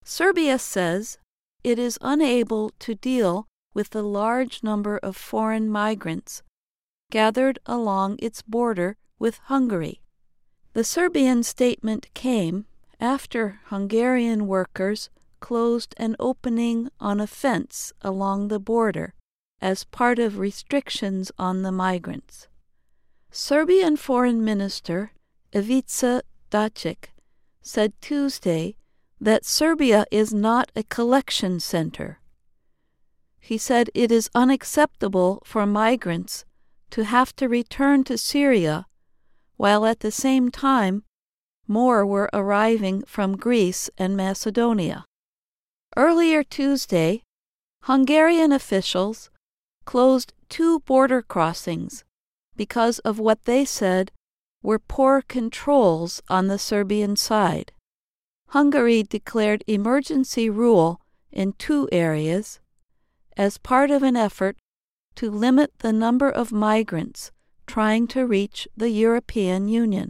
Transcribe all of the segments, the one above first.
Serbia says it is unable to deal with the large number of foreign migrants gathered along its border with Hungary. The Serbian statement came after Hungarian workers closed an opening on a fence along the border as part of restrictions on the migrants. Serbian Foreign Minister Ivica Dačić said Tuesday that Serbia is not a collection center. He said it is unacceptable for migrants to have to return to Syria, while at the same time more were arriving from Greece and Macedonia. Earlier Tuesday, Hungarian officials closed 2 border crossings because of what they said were poor controls on the Serbian side. Hungary declared emergency rule in 2 areas as part of an effort to limit the number of migrants trying to reach the European Union.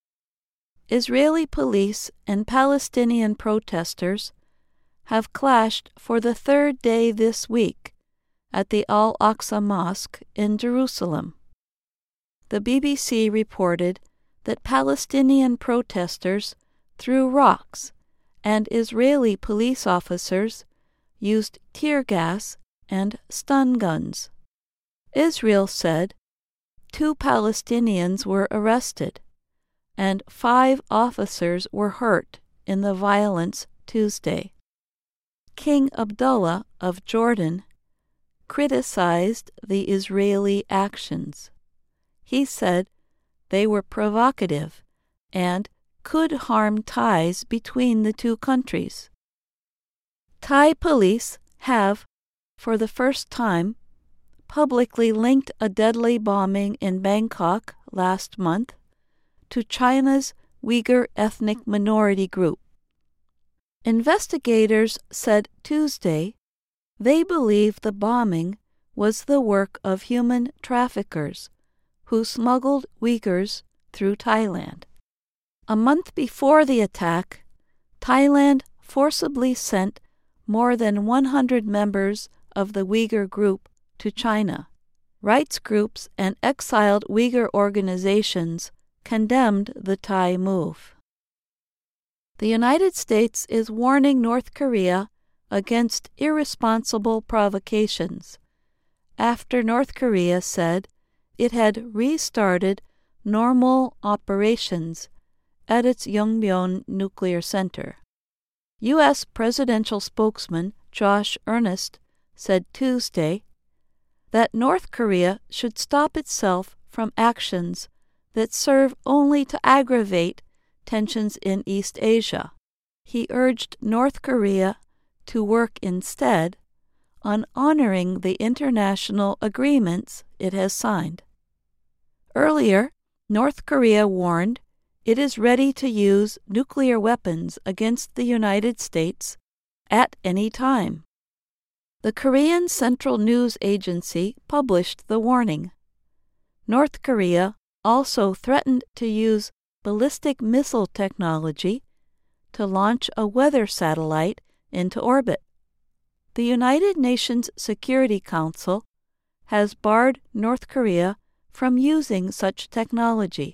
Israeli police and Palestinian protesters have clashed for the 3rd day this week at the Al-Aqsa Mosque in Jerusalem. The BBC reported that Palestinian protesters threw rocks and Israeli police officers used tear gas and stun guns. Israel said 2 Palestinians were arrested and 5 officers were hurt in the violence Tuesday. King Abdullah of Jordan criticized the Israeli actions. He said they were provocative and could harm ties between the 2 countries. Thai police have, for the first time, publicly linked a deadly bombing in Bangkok last month to China's Uyghur ethnic minority group. Investigators said Tuesday they believe the bombing was the work of human traffickers who smuggled Uyghurs through Thailand. A month before the attack, Thailand forcibly sent more than 100 members of the Uyghur group to China. Rights groups and exiled Uyghur organizations condemned the Thai move. The United States is warning North Korea against irresponsible provocations after North Korea said it had restarted normal operations at its Yongbyon nuclear center. U.S. presidential spokesman Josh Earnest said Tuesday that North Korea should stop itself from actions that serve only to aggravate tensions in East Asia. He urged North Korea to work instead on honoring the international agreements it has signed. Earlier, North Korea warned it is ready to use nuclear weapons against the United States at any time. The Korean Central News Agency published the warning. North Korea also threatened to use ballistic missile technology to launch a weather satellite into orbit. The United Nations Security Council has barred North Korea from using such technology.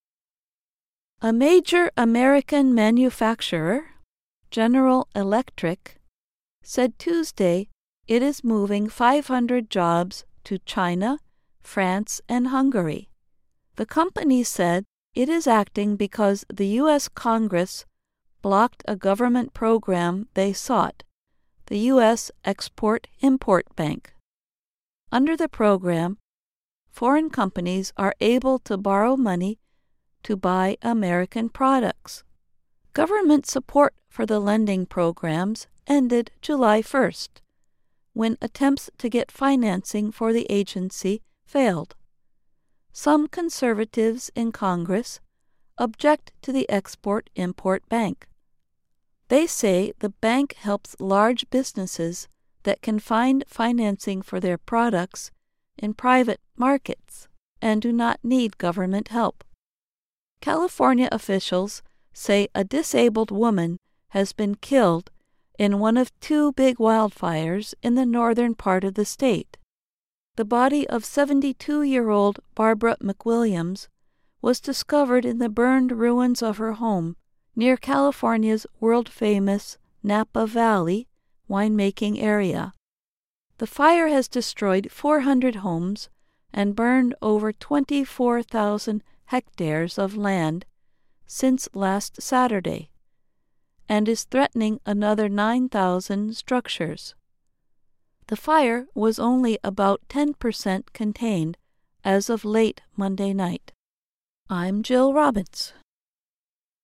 A major American manufacturer, General Electric, said Tuesday it is moving 500 jobs to China, France, and Hungary. The company said it is acting because the U.S. Congress blocked a government program they sought, the U.S. Export-Import Bank. Under the program, foreign companies are able to borrow money to buy American products. Government support for the lending programs ended July 1st, when attempts to get financing for the agency failed. Some conservatives in Congress object to the Export-Import Bank. They say the bank helps large businesses that can find financing for their products in private markets and do not need government help. California officials say a disabled woman has been killed in one of two big wildfires in the northern part of the state. The body of 72-year-old Barbara McWilliams was discovered in the burned ruins of her home near California's world-famous Napa Valley winemaking area. The fire has destroyed 400 homes and burned over 24,000 hectares of land since last Saturday, and is threatening another 9,000 structures. The fire was only about 10% contained as of late Monday night. I'm Jill Robbins.